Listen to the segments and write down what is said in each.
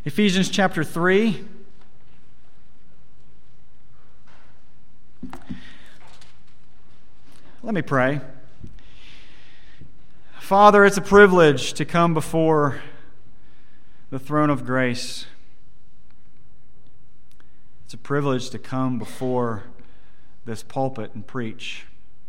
Ephesians chapter 3. Let me pray. Father, it's a privilege to come before the throne of grace. It's a privilege to come before this pulpit and preach.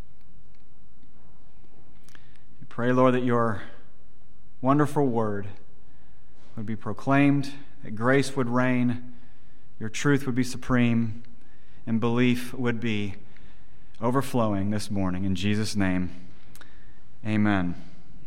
I pray, Lord, that your wonderful word would be proclaimed, that grace would reign, your truth would be supreme, and belief would be overflowing this morning. In Jesus' name, amen.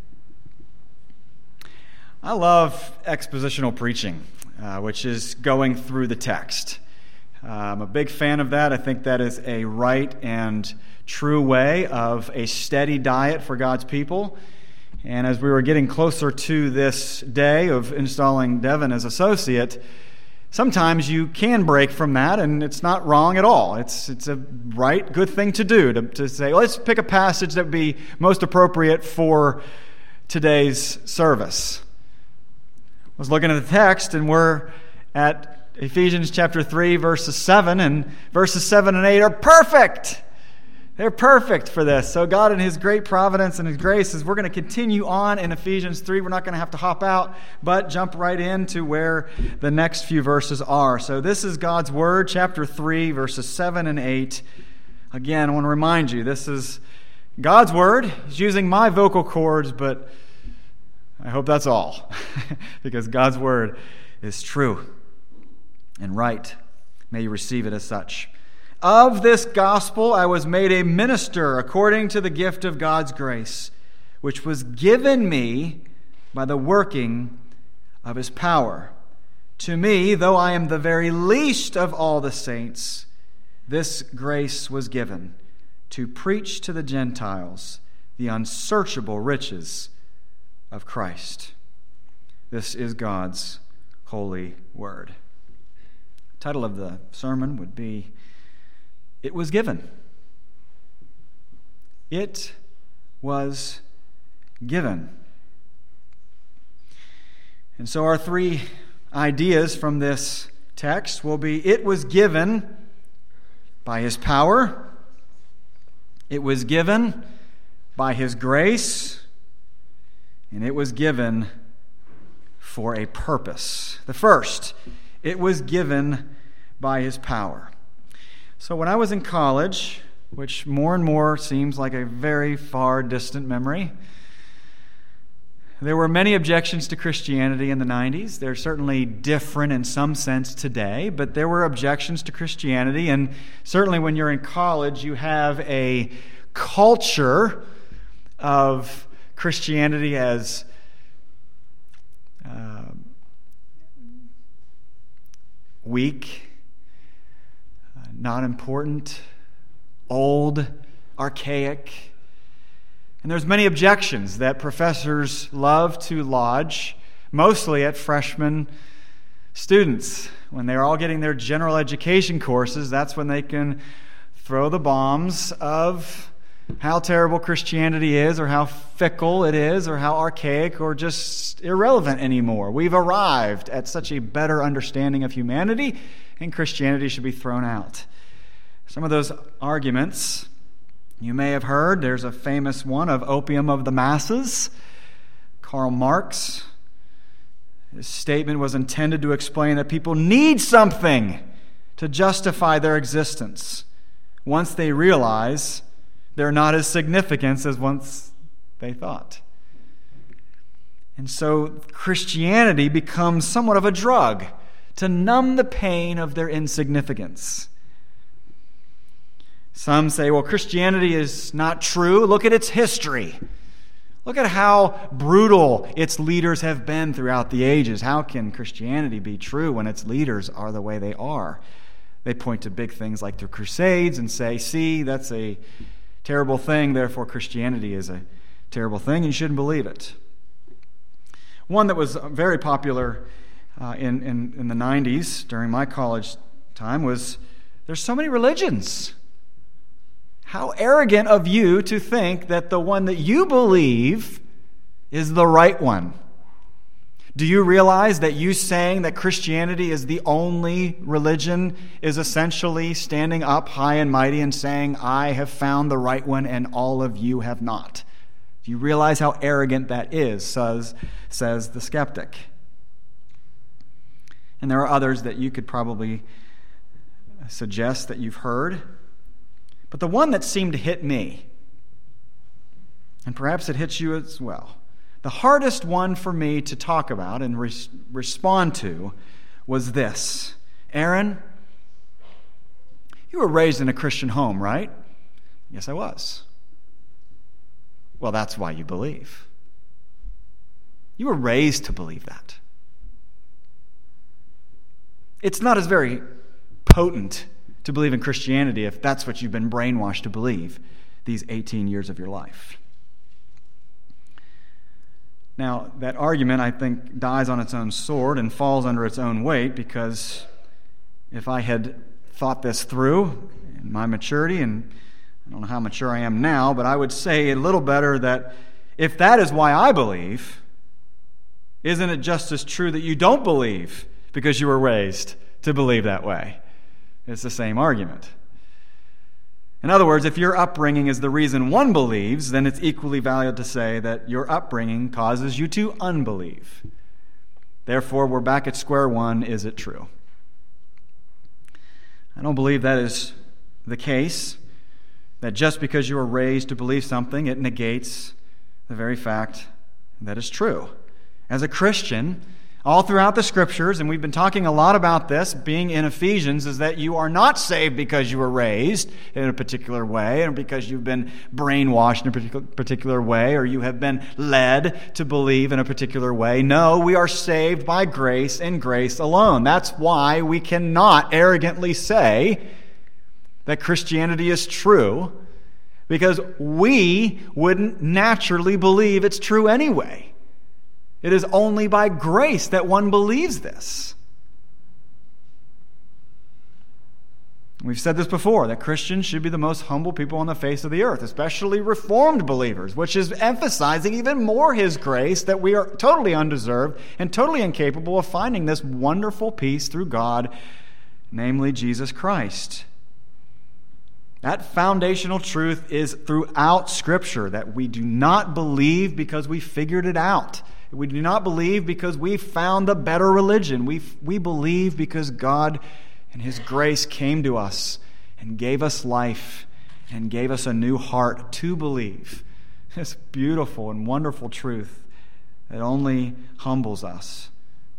I love expositional preaching, which is going through the text. I'm a big fan of that. I think that is a right and true way of a steady diet for God's people. And as we were getting closer to this day of installing Devin as associate, sometimes you can break from that, and it's not wrong at all. It's a right, good thing to do, to say, let's pick a passage that would be most appropriate for today's service. I was looking at the text, and we're at Ephesians chapter 3, verses 7, and verses 7 and 8 are perfect. They're perfect for this. So God, in His great providence and His grace, we're going to continue on in Ephesians 3. We're not going to have to hop out, but jump right into where the next few verses are. So this is God's Word, chapter 3, verses 7 and 8. Again, I want to remind you, this is God's Word. He's using my vocal cords, but I hope that's all, because God's Word is true and right. May you receive it as such. Of this gospel I was made a minister according to the gift of God's grace, which was given me by the working of His power. To me, though I am the very least of all the saints, this grace was given to preach to the Gentiles the unsearchable riches of Christ. This is God's holy word. The title of the sermon would be, It Was Given. It was given. And so our three ideas from this text will be, it was given by His power, it was given by His grace, and it was given for a purpose. The first, it was given by His power. So when I was in college, which more and more seems like a very far distant memory, there were many objections to Christianity in the 90s. They're certainly different in some sense today, but there were objections to Christianity, and certainly when you're in college, you have a culture of Christianity as weak, not important, old, archaic. And there's many objections that professors love to lodge, mostly at freshman students. When they're all getting their general education courses, that's when they can throw the bombs of how terrible Christianity is, or how fickle it is, or how archaic, or just irrelevant anymore. We've arrived at such a better understanding of humanity, and Christianity should be thrown out. Some of those arguments you may have heard. There's a famous one of opium of the masses. Karl Marx. His statement was intended to explain that people need something to justify their existence once they realize they're not as significant as once they thought. And so Christianity becomes somewhat of a drug to numb the pain of their insignificance. Some say, well, Christianity is not true. Look at its history. Look at how brutal its leaders have been throughout the ages. How can Christianity be true when its leaders are the way they are? They point to big things like the Crusades and say, see, that's a terrible thing, therefore Christianity is a terrible thing, and you shouldn't believe it. One that was very popular in the 90s during my college time was, there's so many religions. How arrogant of you to think that the one that you believe is the right one. Do you realize that you saying that Christianity is the only religion is essentially standing up high and mighty and saying, I have found the right one and all of you have not? Do you realize how arrogant that is, says the skeptic? And there are others that you could probably suggest that you've heard. But the one that seemed to hit me, and perhaps it hits you as well, the hardest one for me to talk about and respond to was this. Aaron, you were raised in a Christian home, right? Yes, I was. Well, that's why you believe. You were raised to believe that. It's not as very potent to believe in Christianity if that's what you've been brainwashed to believe these 18 years of your life. Now, that argument, I think, dies on its own sword and falls under its own weight, because if I had thought this through in my maturity, and I don't know how mature I am now, but I would say a little better that if that is why I believe, isn't it just as true that you don't believe because you were raised to believe that way? It's the same argument. In other words, if your upbringing is the reason one believes, then it's equally valid to say that your upbringing causes you to unbelieve. Therefore, we're back at square one. Is it true? I don't believe that is the case, that just because you were raised to believe something, it negates the very fact that it's true. As a Christian, all throughout the Scriptures, and we've been talking a lot about this, being in Ephesians, is that you are not saved because you were raised in a particular way, or because you've been brainwashed in a particular way, or you have been led to believe in a particular way. No, we are saved by grace and grace alone. That's why we cannot arrogantly say that Christianity is true, because we wouldn't naturally believe it's true anyway. It is only by grace that one believes this. We've said this before, that Christians should be the most humble people on the face of the earth, especially Reformed believers, which is emphasizing even more His grace, that we are totally undeserved and totally incapable of finding this wonderful peace through God, namely Jesus Christ. That foundational truth is throughout Scripture, that we do not believe because we figured it out. We do not believe because we found a better religion. We believe because God and His grace came to us and gave us life and gave us a new heart to believe. This beautiful and wonderful truth that only humbles us.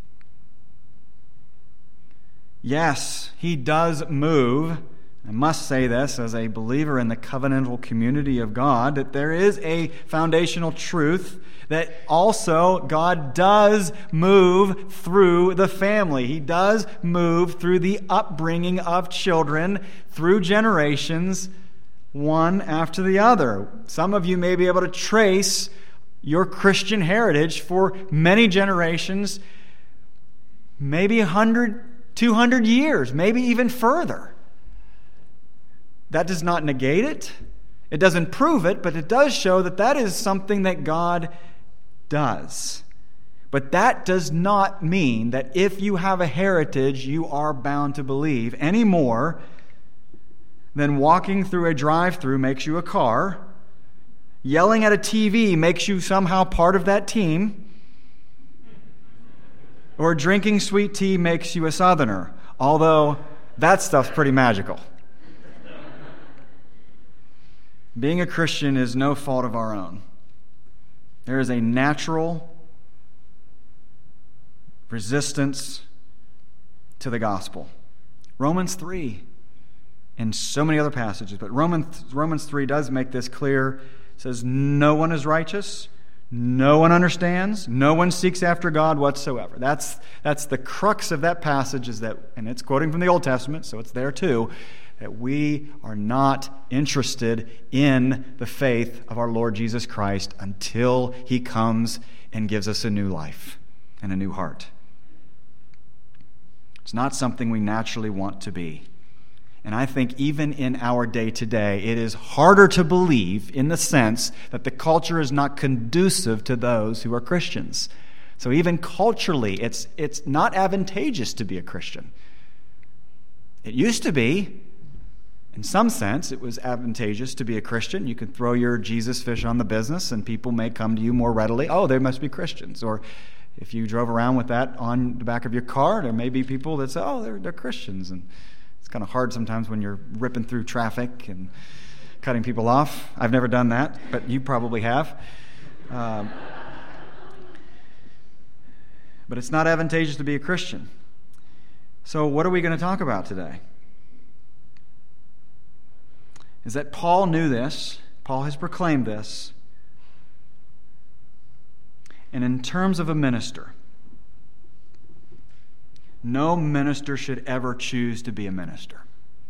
Yes, He does move. I must say this as a believer in the covenantal community of God, that there is a foundational truth that also God does move through the family. He does move through the upbringing of children through generations, one after the other. Some of you may be able to trace your Christian heritage for many generations, maybe 100, 200 years, maybe even further. That does not negate it. It doesn't prove it, but it does show that that is something that God does. But that does not mean that if you have a heritage, you are bound to believe any more than walking through a drive-thru makes you a car, yelling at a TV makes you somehow part of that team, or drinking sweet tea makes you a Southerner, although that stuff's pretty magical. Being a Christian is no fault of our own. There is a natural resistance to the gospel. Romans 3 and so many other passages, but Romans 3 does make this clear. It says, no one is righteous, no one understands, no one seeks after God whatsoever. That's the crux of that passage, is that, and it's quoting from the Old Testament, so it's there too, that we are not interested in the faith of our Lord Jesus Christ until He comes and gives us a new life and a new heart. It's not something we naturally want to be. And I think even in our day today, it is harder to believe in the sense that the culture is not conducive to those who are Christians. So even culturally, it's not advantageous to be a Christian. It used to be. In some sense, it was advantageous to be a Christian. You could throw your Jesus fish on the business and people may come to you more readily. Oh, they must be Christians. Or if you drove around with that on the back of your car, there may be people that say, oh, they're Christians. And it's kind of hard sometimes when you're ripping through traffic and cutting people off. I've never done that, but you probably have. But it's not advantageous to be a Christian. So what are we going to talk about today? Is that Paul knew this. Paul has proclaimed this. And in terms of a minister, no minister should ever choose to be a minister.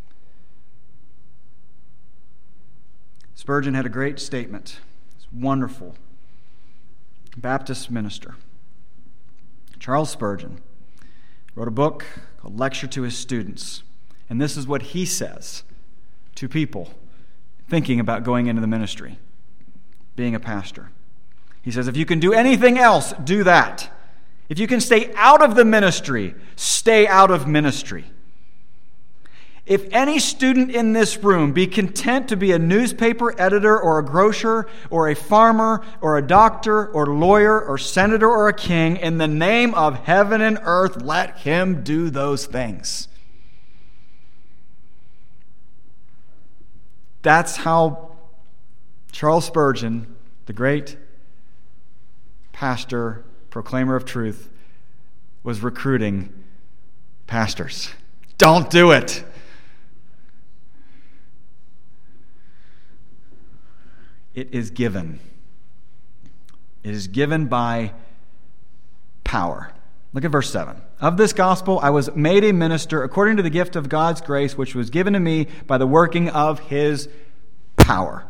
Spurgeon had a great statement. It's wonderful. Baptist minister. Charles Spurgeon wrote a book called Lecture to His Students. And this is what he says to people thinking about going into the ministry, being a pastor. He says, if you can do anything else, do that. If you can stay out of the ministry, stay out of ministry. If any student in this room be content to be a newspaper editor or a grocer or a farmer or a doctor or lawyer or senator or a king, in the name of heaven and earth, let him do those things. That's how Charles Spurgeon, the great pastor, proclaimer of truth, was recruiting pastors. Don't do it. It is given. It is given by power. Look at verse 7. Of this gospel I was made a minister according to the gift of God's grace, which was given to me by the working of His power.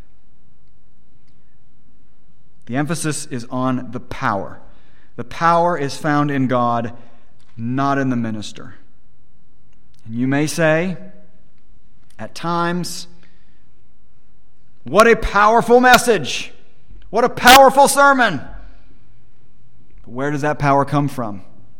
The emphasis is on the power. The power is found in God, not in the minister. And you may say, at times, what a powerful message! What a powerful sermon! But where does that power come from?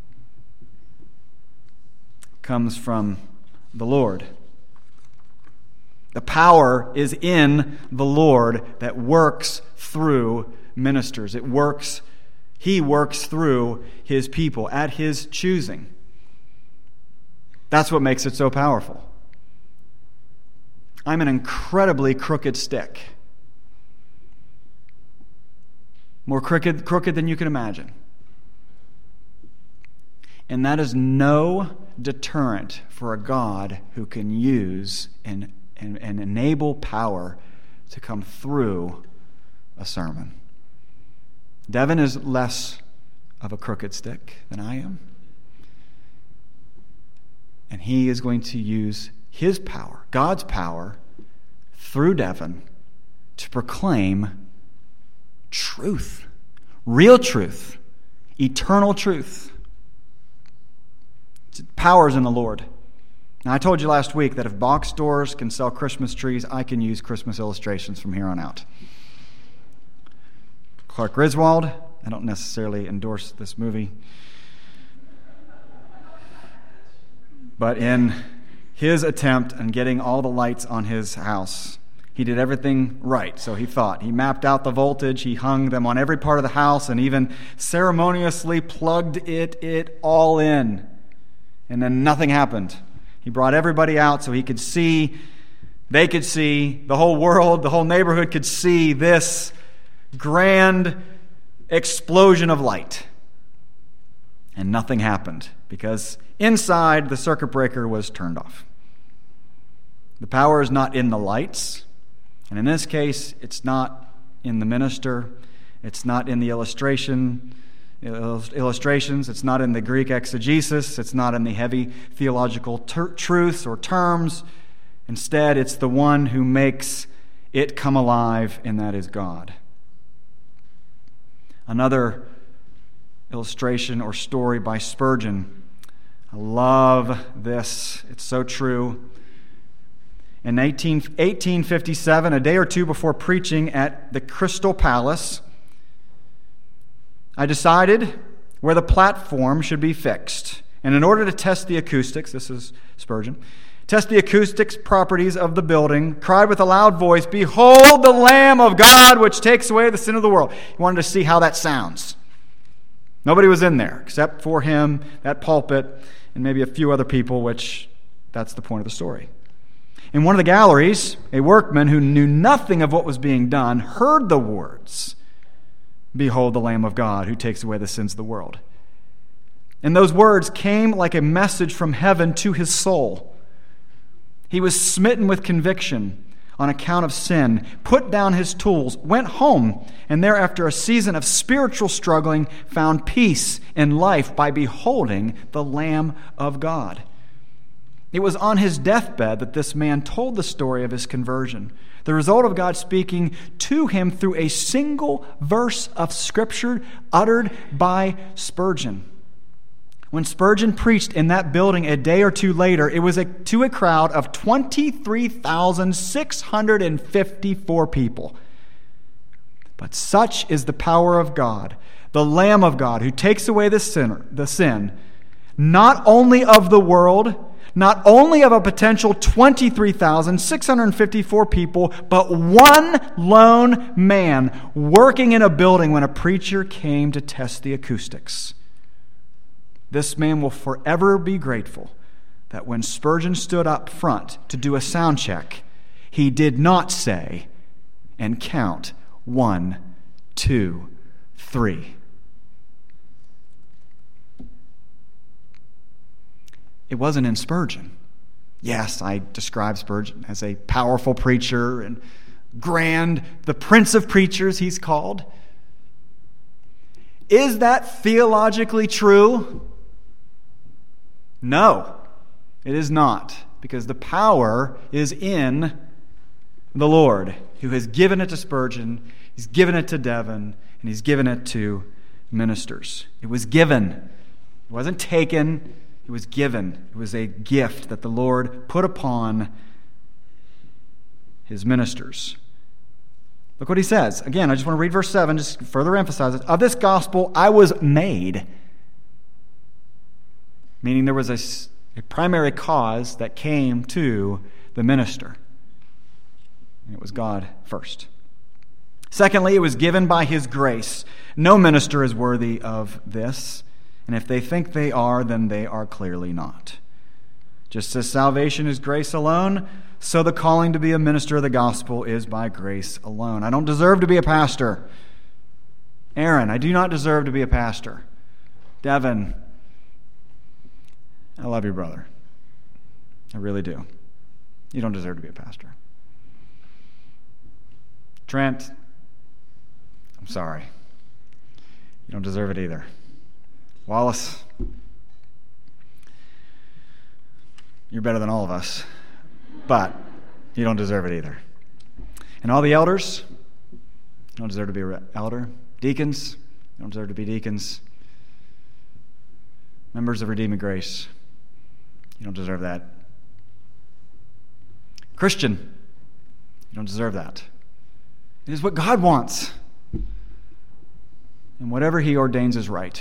It comes from the Lord. The power is in the Lord that works through ministers. He works through His people at His choosing. That's what makes it so powerful. I'm an incredibly crooked stick. More crooked than you can imagine. And that is no deterrent for a God who can use and enable power to come through a sermon. Devin is less of a crooked stick than I am. And he is going to use his power, God's power, through Devin to proclaim truth, real truth, eternal truth. Power is in the Lord. Now, I told you last week that if box stores can sell Christmas trees, I can use Christmas illustrations from here on out. Clark Griswold, I don't necessarily endorse this movie, but in his attempt on getting all the lights on his house, he did everything right, so he thought. He mapped out the voltage, he hung them on every part of the house, and even ceremoniously plugged it all in. And then nothing happened. He brought everybody out so he could see, they could see, the whole world, the whole neighborhood could see this grand explosion of light. And nothing happened because inside the circuit breaker was turned off. The power is not in the lights. And in this case, it's not in the minister. It's not in the illustrations. It's not in the Greek exegesis. It's not in the heavy theological truths or terms. Instead, it's the one who makes it come alive, and that is God. Another illustration or story by Spurgeon. I love this. It's so true. In 1857, a day or two before preaching at the Crystal Palace, I decided where the platform should be fixed. And in order to test the acoustics, this is Spurgeon, test the acoustics properties of the building, cried with a loud voice, "Behold the Lamb of God, which takes away the sin of the world." He wanted to see how that sounds. Nobody was in there except for him, that pulpit, and maybe a few other people, which that's the point of the story. In one of the galleries, a workman who knew nothing of what was being done heard the words, "Behold the Lamb of God, who takes away the sins of the world." And those words came like a message from heaven to his soul. He was smitten with conviction on account of sin, put down his tools, went home, and there, after a season of spiritual struggling, found peace in life by beholding the Lamb of God. It was on his deathbed that this man told the story of his conversion, the result of God speaking to him through a single verse of Scripture uttered by Spurgeon. When Spurgeon preached in that building a day or two later, it was to a crowd of 23,654 people. But such is the power of God, the Lamb of God, who takes away the sin, not only of the world, not only of a potential 23,654 people, but one lone man working in a building when a preacher came to test the acoustics. This man will forever be grateful that when Spurgeon stood up front to do a sound check, he did not say and count 1, 2, 3. It wasn't in Spurgeon. Yes, I describe Spurgeon as a powerful preacher and grand, the prince of preachers he's called. Is that theologically true? No, it is not, because the power is in the Lord, who has given it to Spurgeon, he's given it to Devon, and he's given it to ministers. It was given. It wasn't taken. It was given. It was a gift that the Lord put upon his ministers. Look what he says. Again, I just want to read verse 7, just further emphasize it. Of this gospel I was made. Meaning there was a primary cause that came to the minister. And it was God first. Secondly, it was given by his grace. No minister is worthy of this. And if they think they are, then they are clearly not. Just as salvation is grace alone, so the calling to be a minister of the gospel is by grace alone. I don't deserve to be a pastor. Aaron, I do not deserve to be a pastor. Devin, I love you, brother. I really do. You don't deserve to be a pastor. Trent, I'm sorry. You don't deserve it either. Wallace, you're better than all of us, but you don't deserve it either. And all the elders, you don't deserve to be an elder. Deacons, you don't deserve to be deacons. Members of Redeeming Grace, you don't deserve that. Christian, you don't deserve that. It is what God wants. And whatever he ordains is right.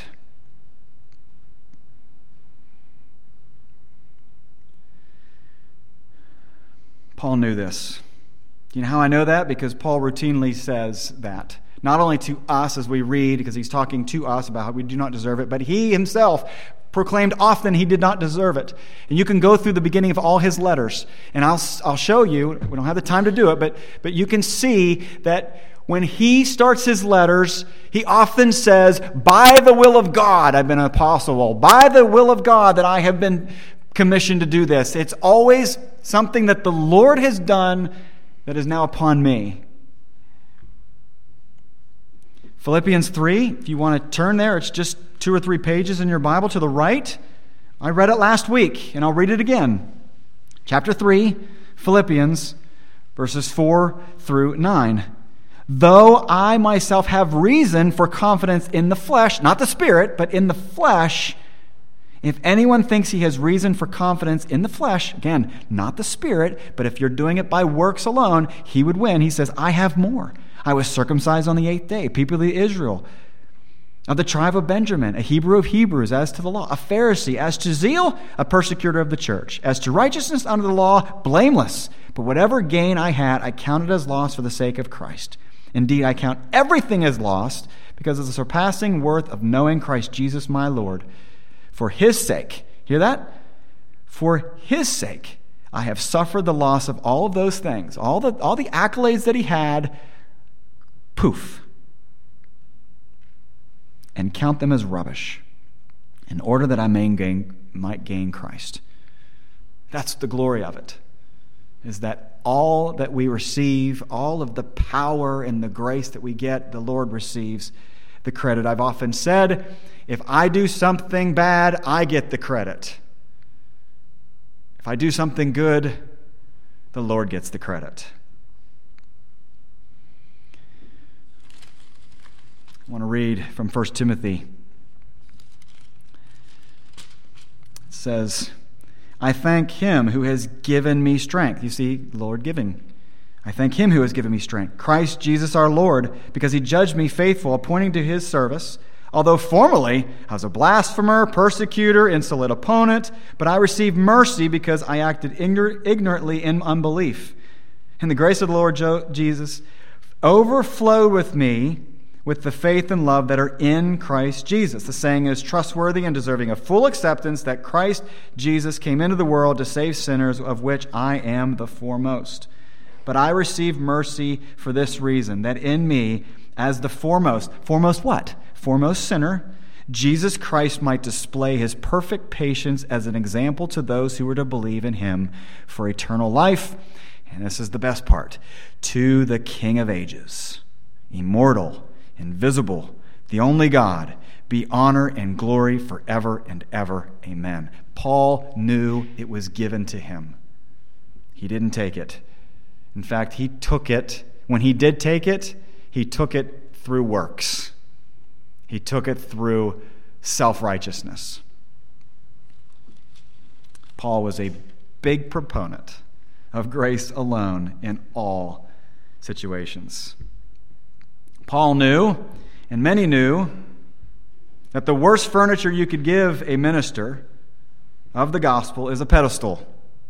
Paul knew this. You know how I know that? Because Paul routinely says that. Not only to us as we read, because he's talking to us about how we do not deserve it, but he himself proclaimed often he did not deserve it. And you can go through the beginning of all his letters, and I'll show you. We don't have the time to do it, but you can see that when he starts his letters, he often says, by the will of God I've been an apostle. By the will of God that I have been commissioned to do this. It's always something that the Lord has done that is now upon me. Philippians 3, if you want to turn there, it's just 2 or 3 pages in your Bible to the right. I read it last week, and I'll read it again. Chapter 3, Philippians, verses 4 through 9. Though I myself have reason for confidence in the flesh, not the spirit, but in the flesh, if anyone thinks he has reason for confidence in the flesh, again, not the spirit, but if you're doing it by works alone, he would win. He says, I have more. I was circumcised on the 8th day, people of Israel. Of the tribe of Benjamin, a Hebrew of Hebrews, as to the law, a Pharisee, as to zeal, a persecutor of the church, as to righteousness under the law, blameless. But whatever gain I had, I counted as loss for the sake of Christ. Indeed, I count everything as lost because of the surpassing worth of knowing Christ Jesus my Lord. For his sake, hear that? For his sake, I have suffered the loss of all of those things, all the accolades that he had, poof, and count them as rubbish, in order that I might gain Christ. That's the glory of it, is that all that we receive, all of the power and the grace that we get, the Lord receives the credit. I've often said, if I do something bad, I get the credit. If I do something good, the Lord gets the credit. I want to read from 1 Timothy. It says, I thank him who has given me strength. You see, Lord giving. I thank him who has given me strength, Christ Jesus our Lord, because he judged me faithful, appointing to his service. Although formerly I was a blasphemer, persecutor, insolent opponent, but I received mercy because I acted ignorantly in unbelief. And the grace of the Lord Jesus overflowed with me with the faith and love that are in Christ Jesus. The saying is trustworthy and deserving of full acceptance that Christ Jesus came into the world to save sinners, of which I am the foremost. But I received mercy for this reason, that in me, as the foremost what? Foremost sinner, Jesus Christ might display his perfect patience as an example to those who were to believe in him for eternal life. And this is the best part. To the King of ages, immortal, invisible, the only God, be honor and glory forever and ever. Amen. Paul knew it was given to him. He didn't take it. In fact, he took it. When he did take it, he took it through works. He took it through self-righteousness. Paul was a big proponent of grace alone in all situations. Paul knew, and many knew, that the worst furniture you could give a minister of the gospel is a pedestal.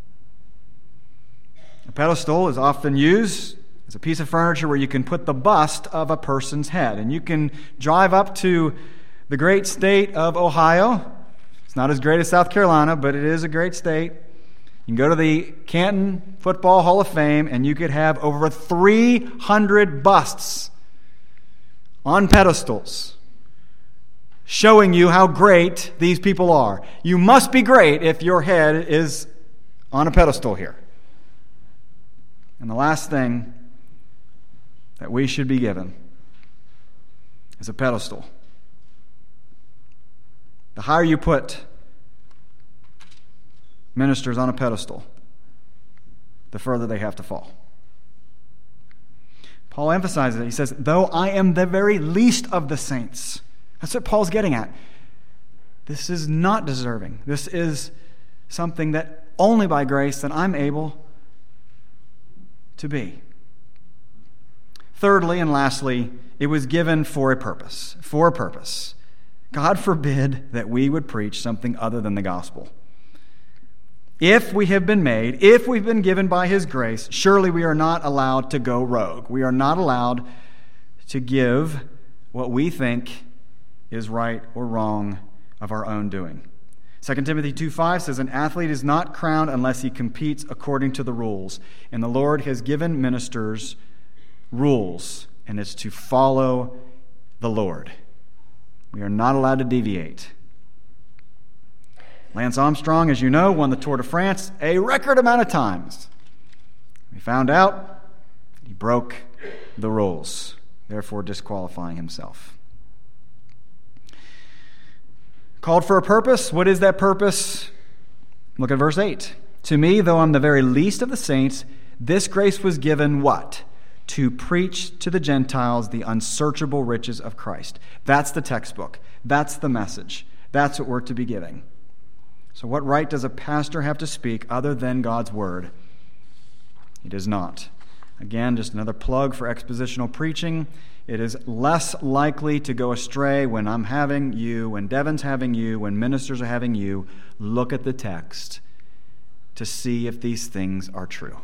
A pedestal is often used as a piece of furniture where you can put the bust of a person's head. And you can drive up to the great state of Ohio. It's not as great as South Carolina, but it is a great state. You can go to the Canton Football Hall of Fame, and you could have over 300 busts on pedestals showing you how great these people are. You must be great if your head is on a pedestal here. And the last thing that we should be given is a pedestal. The higher you put ministers on a pedestal, the further they have to fall. Paul emphasizes it. He says, though I am the very least of the saints. That's what Paul's getting at. This is not deserving. This is something that only by grace that I'm able to be. Thirdly and lastly, it was given for a purpose. For a purpose. God forbid that we would preach something other than the gospel. If we have been made, if we've been given by his grace, surely we are not allowed to go rogue. We are not allowed to give what we think is right or wrong of our own doing. 2 Timothy 2:5 says, an athlete is not crowned unless he competes according to the rules. And the Lord has given ministers rules, and it's to follow the Lord. We are not allowed to deviate. Lance Armstrong, as you know, won the Tour de France a record amount of times. We found out he broke the rules, therefore disqualifying himself. Called for a purpose. What is that purpose? Look at verse 8. To me, though I'm the very least of the saints, this grace was given what? To preach to the Gentiles the unsearchable riches of Christ. That's the textbook. That's the message. That's what we're to be giving. So what right does a pastor have to speak other than God's word? He does not. Again, just another plug for expositional preaching. It is less likely to go astray when I'm having you, when Devin's having you, when ministers are having you look at the text to see if these things are true.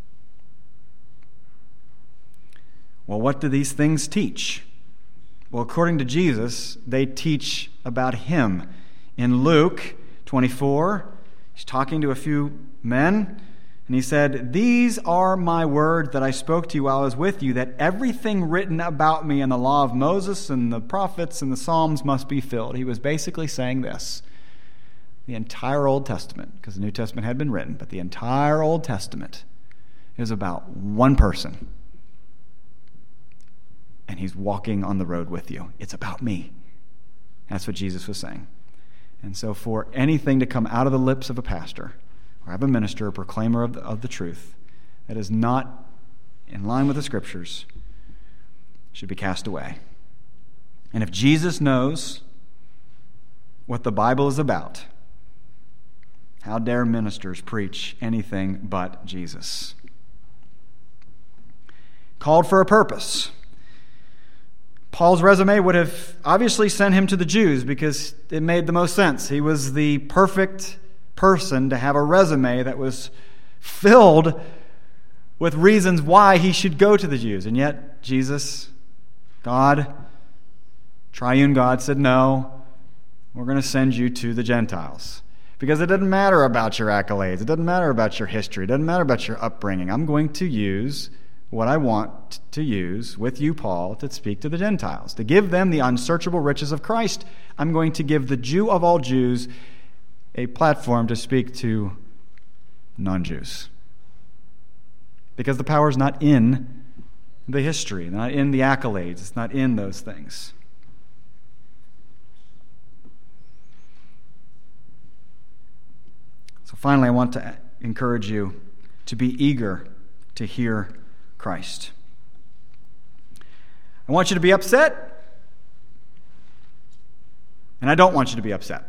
Well, what do these things teach? Well, according to Jesus, they teach about him. In Luke 24, he's talking to a few men, and he said, "These are my words that I spoke to you while I was with you, that everything written about me in the law of Moses and the prophets and the Psalms must be filled." He was basically saying this. The entire Old Testament, because the New Testament had been written, but the entire Old Testament is about one person. And he's walking on the road with you. It's about me. That's what Jesus was saying. And so for anything to come out of the lips of a pastor or of a minister, a proclaimer of the truth, that is not in line with the Scriptures, should be cast away. And if Jesus knows what the Bible is about, how dare ministers preach anything but Jesus? Called for a purpose. Paul's resume would have obviously sent him to the Jews because it made the most sense. He was the perfect person to have a resume that was filled with reasons why he should go to the Jews. And yet Jesus, God, triune God, said, "No, we're going to send you to the Gentiles." Because it doesn't matter about your accolades. It doesn't matter about your history. It doesn't matter about your upbringing. I'm going to use what I want to use with you, Paul, to speak to the Gentiles, to give them the unsearchable riches of Christ. I'm going to give the Jew of all Jews a platform to speak to non-Jews. Because the power is not in the history, not in the accolades. It's not in those things. So finally, I want to encourage you to be eager to hear Christ. I want you to be upset, and I don't want you to be upset.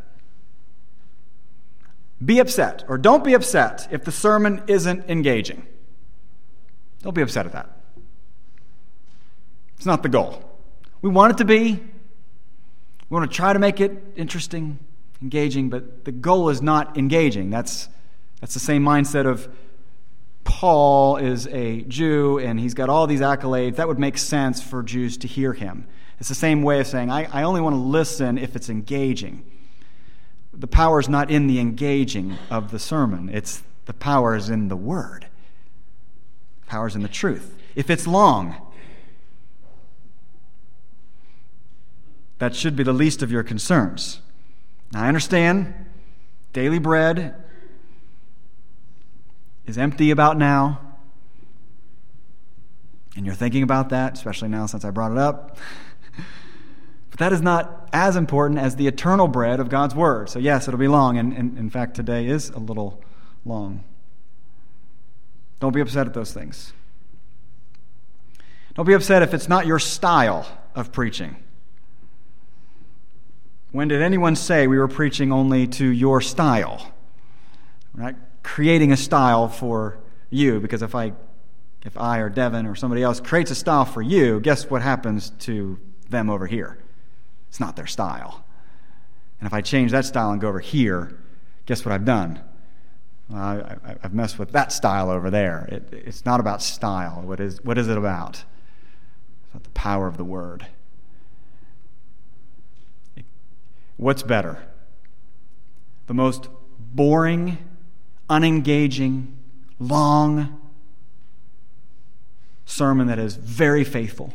Be upset, or don't be upset if the sermon isn't engaging. Don't be upset at that. It's not the goal. We want it to be. We want to try to make it interesting, engaging, but the goal is not engaging. That's the same mindset of Paul is a Jew and he's got all these accolades. That would make sense for Jews to hear him. It's the same way of saying, I only want to listen if it's engaging. The power is not in the engaging of the sermon. The power is in the word. The power is in the truth. If it's long, that should be the least of your concerns. Now, I understand daily bread is empty about now, and you're thinking about that, especially now since I brought it up. But that is not as important as the eternal bread of God's Word. So yes, it'll be long, and in fact today is a little long. Don't be upset at those things. Don't be upset if it's not your style of preaching. When did anyone say we were preaching only to your style? We're not creating a style for you, because if I or Devin or somebody else creates a style for you, guess what happens to them over here? It's not their style. And if I change that style and go over here, guess what I've done? I've messed with that style over there. It's not about style. What is it about? It's about the power of the Word. What's better? The most boring, unengaging, long sermon that is very faithful,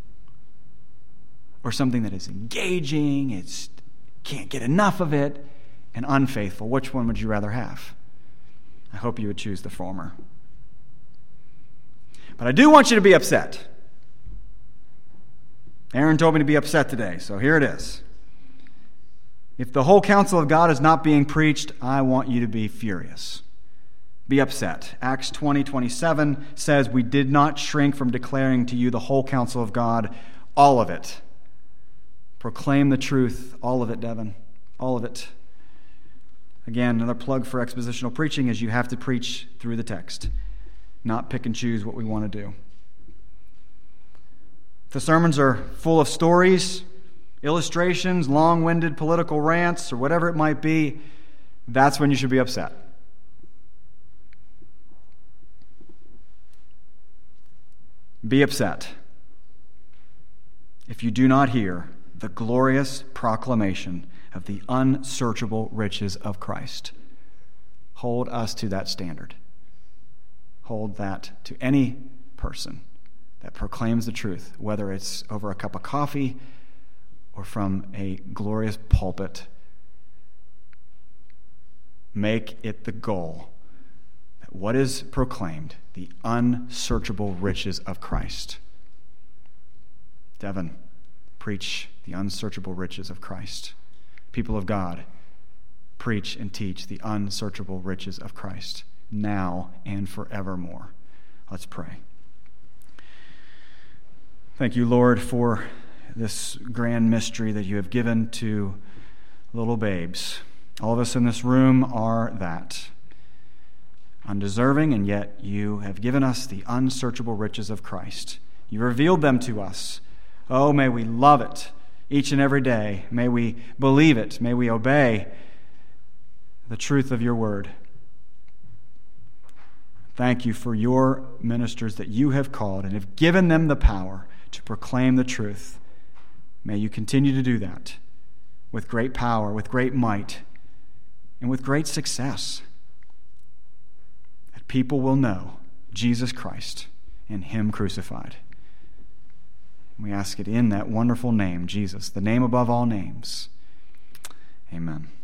or something that is engaging, can't get enough of it, and unfaithful? Which one would you rather have? I hope you would choose the former. But I do want you to be upset. Aaron told me to be upset today, so here it is. If the whole counsel of God is not being preached, I want you to be furious. Be upset. Acts 20:27 says, "We did not shrink from declaring to you the whole counsel of God, all of it." Proclaim the truth, all of it, Devin, all of it. Again, another plug for expositional preaching is you have to preach through the text. not pick and choose what we want to do. If the sermons are full of stories, illustrations, long-winded political rants, or whatever it might be, that's when you should be upset. Be upset if you do not hear the glorious proclamation of the unsearchable riches of Christ. Hold us to that standard. Hold that to any person that proclaims the truth, whether it's over a cup of coffee or from a glorious pulpit. Make it the goal that what is proclaimed, the unsearchable riches of Christ. Devin, preach the unsearchable riches of Christ. People of God, preach and teach the unsearchable riches of Christ, now and forevermore. Let's pray. Thank you, Lord, for this grand mystery that you have given to little babes. All of us in this room are that. Undeserving, and yet you have given us the unsearchable riches of Christ. You revealed them to us. Oh, may we love it each and every day. May we believe it. May we obey the truth of your word. Thank you for your ministers that you have called and have given them the power to proclaim the truth. May you continue to do that with great power, with great might, and with great success. That people will know Jesus Christ and him crucified. We ask it in that wonderful name, Jesus, the name above all names. Amen.